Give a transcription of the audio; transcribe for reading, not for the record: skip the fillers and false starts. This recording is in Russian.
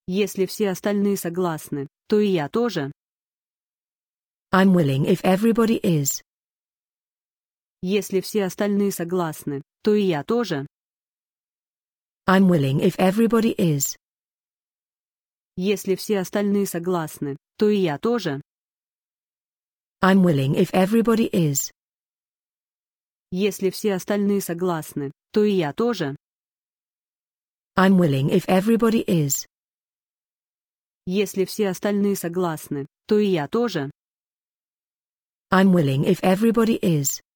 Если все остальные согласны, то и я тоже. I'm willing if everybody is. Если все остальные согласны, то и я тоже. I'm willing if everybody is. Если все остальные согласны, то и я тоже. I'm willing if everybody is. Если все остальные согласны, то и я тоже. I'm willing if everybody is. Если все остальные согласны, то и я тоже. I'm willing if everybody is.